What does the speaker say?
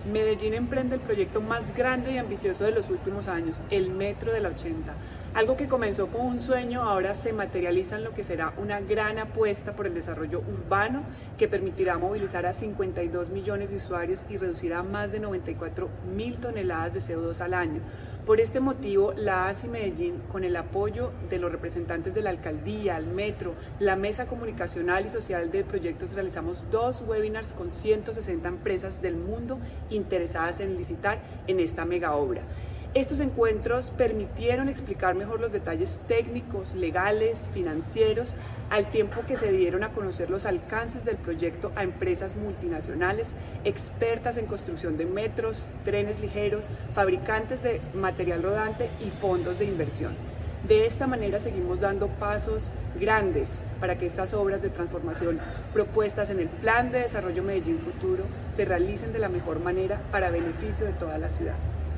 Medellín emprende el proyecto más grande y ambicioso de los últimos años, el Metro de la 80. Algo que comenzó como un sueño ahora se materializa en lo que será una gran apuesta por el desarrollo urbano que permitirá movilizar a 52 millones de usuarios y reducirá más de 94.000 toneladas de CO2 al año. Por este motivo, la ASI Medellín, con el apoyo de los representantes de la alcaldía, el metro, la mesa comunicacional y social de proyectos, realizamos 2 webinars con 160 empresas del mundo interesadas en licitar en esta mega obra. Estos encuentros permitieron explicar mejor los detalles técnicos, legales, financieros, al tiempo que se dieron a conocer los alcances del proyecto a empresas multinacionales, expertas en construcción de metros, trenes ligeros, fabricantes de material rodante y fondos de inversión. De esta manera seguimos dando pasos grandes para que estas obras de transformación propuestas en el Plan de Desarrollo Medellín Futuro se realicen de la mejor manera para beneficio de toda la ciudad.